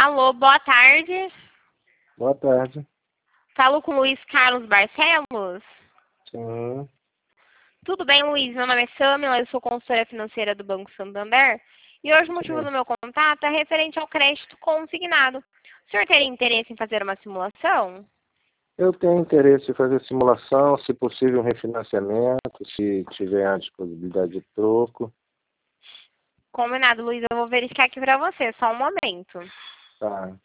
Alô, boa tarde. Boa tarde. Falo com Luiz Carlos Barcelos. Sim. Tudo bem, Luiz? Meu nome é Samila, eu sou consultora financeira do Banco Santander. E hoje o motivo Sim. do meu contato é referente ao crédito consignado. O senhor teria interesse em fazer uma simulação? Eu tenho interesse em fazer simulação, se possível um refinanciamento, se tiver a disponibilidade de troco. Combinado, Luiz. Eu vou verificar aqui para você, só um momento. Tá.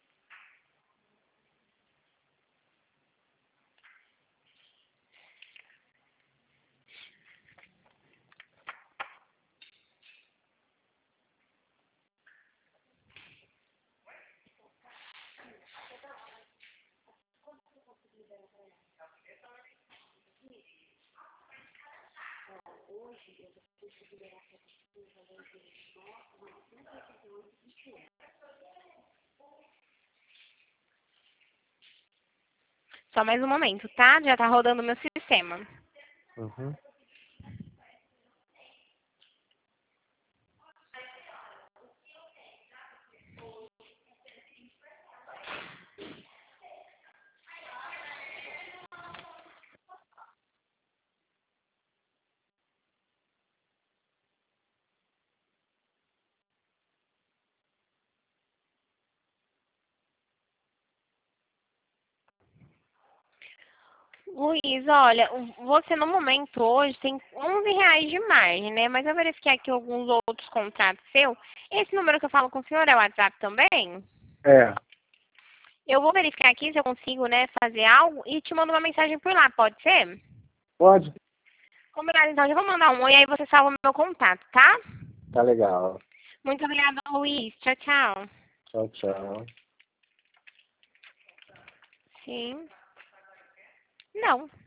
Só mais um momento, tá? Já tá rodando o meu sistema. Uhum. Luiz, olha, você no momento hoje tem R$ 11 de margem, né? Mas eu verifiquei aqui alguns outros contratos seus. Esse número que eu falo com o senhor é o WhatsApp também? É, Eu vou verificar aqui se eu consigo, né, fazer algo e te mando uma mensagem por lá, pode ser? pode? Combinado, então. Já vou mandar um oi e aí você salva o meu contato, tá? Tá legal. Muito obrigada, Luiz. Tchau, tchau. Tchau, tchau. Sim. Não.